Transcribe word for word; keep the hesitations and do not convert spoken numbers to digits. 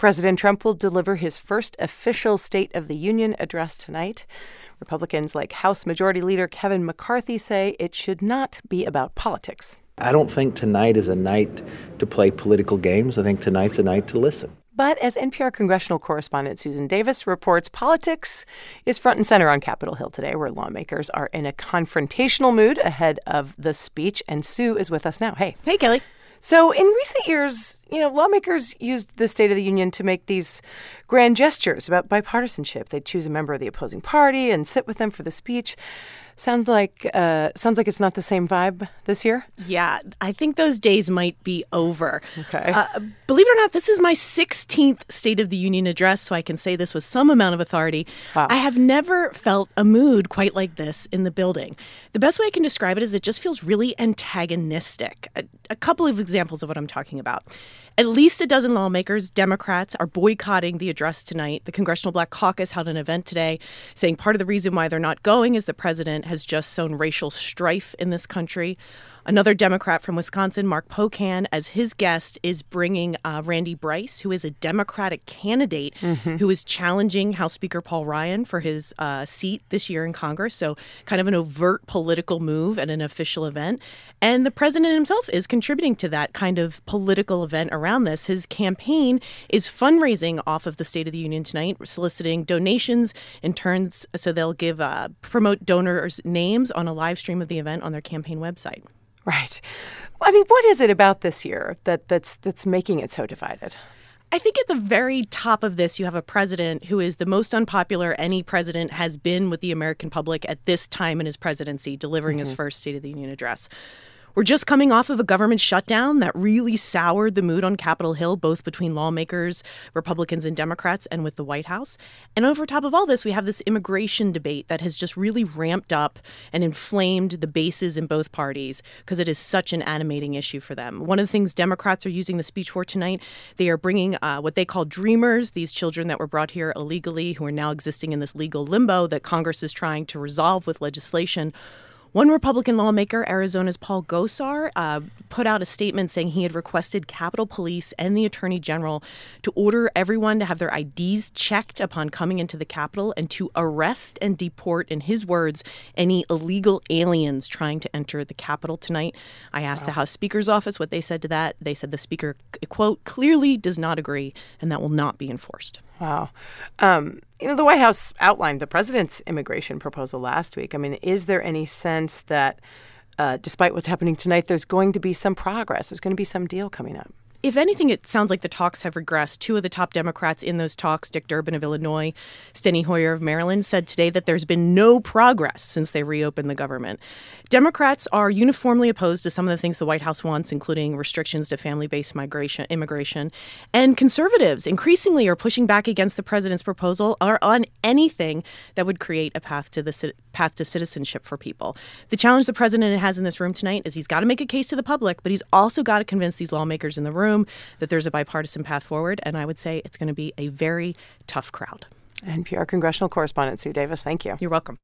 President Trump will deliver his first official State of the Union address tonight. Republicans like House Majority Leader Kevin McCarthy say it should not be about politics. I don't think tonight is a night to play political games. I think tonight's a night to listen. But as N P R congressional correspondent Susan Davis reports, politics is front and center on Capitol Hill today, where lawmakers are in a confrontational mood ahead of the speech. And Sue is with us now. Hey. Hey, Kelly. So in recent years, you know, lawmakers used the State of the Union to make these grand gestures about bipartisanship. They'd choose a member of the opposing party and sit with them for the speech. Sounds like uh, sounds like it's not the same vibe this year. Yeah, I think those days might be over. Okay. Uh, believe it or not, this is my sixteenth State of the Union address, so I can say this with some amount of authority. Wow. I have never felt a mood quite like this in the building. The best way I can describe it is it just feels really antagonistic. A, a couple of examples of what I'm talking about. At least a dozen lawmakers, Democrats, are boycotting the address tonight. The Congressional Black Caucus held an event today saying part of the reason why they're not going is the president has just sown racial strife in this country. Another Democrat from Wisconsin, Mark Pocan, as his guest, is bringing uh, Randy Bryce, who is a Democratic candidate mm-hmm. who is challenging House Speaker Paul Ryan for his uh, seat this year in Congress. So kind of an overt political move at an official event. And the president himself is contributing to that kind of political event around this. His campaign is fundraising off of the State of the Union tonight, soliciting donations in turns. So they'll give uh, promote donors' names on a live stream of the event on their campaign website. Right. I mean, what is it about this year that that's that's making it so divided? I think at the very top of this, you have a president who is the most unpopular any president has been with the American public at this time in his presidency, delivering mm-hmm. his first State of the Union address. We're just coming off of a government shutdown that really soured the mood on Capitol Hill, both between lawmakers, Republicans and Democrats, and with the White House. And over top of all this, we have this immigration debate that has just really ramped up and inflamed the bases in both parties because it is such an animating issue for them. One of the things Democrats are using the speech for tonight, they are bringing uh, what they call dreamers, these children that were brought here illegally who are now existing in this legal limbo that Congress is trying to resolve with legislation. One Republican lawmaker, Arizona's Paul Gosar, uh, put out a statement saying he had requested Capitol Police and the Attorney General to order everyone to have their I Ds checked upon coming into the Capitol and to arrest and deport, in his words, any illegal aliens trying to enter the Capitol tonight. I asked wow. the House Speaker's office what they said to that. They said the Speaker, quote, clearly does not agree, and that will not be enforced. Wow. Um, you know, the White House outlined the president's immigration proposal last week. I mean, is there any sense that uh, despite what's happening tonight, there's going to be some progress? There's going to be some deal coming up? If anything, it sounds like the talks have regressed. Two of the top Democrats in those talks, Dick Durbin of Illinois, Steny Hoyer of Maryland, said today that there's been no progress since they reopened the government. Democrats are uniformly opposed to some of the things the White House wants, including restrictions to family-based migration, immigration. And conservatives increasingly are pushing back against the president's proposal or on anything that would create a path to the path to citizenship for people. The challenge the president has in this room tonight is he's got to make a case to the public, but he's also got to convince these lawmakers in the room that there's a bipartisan path forward. And I would say it's going to be a very tough crowd. N P R congressional correspondent Sue Davis, thank you. You're welcome.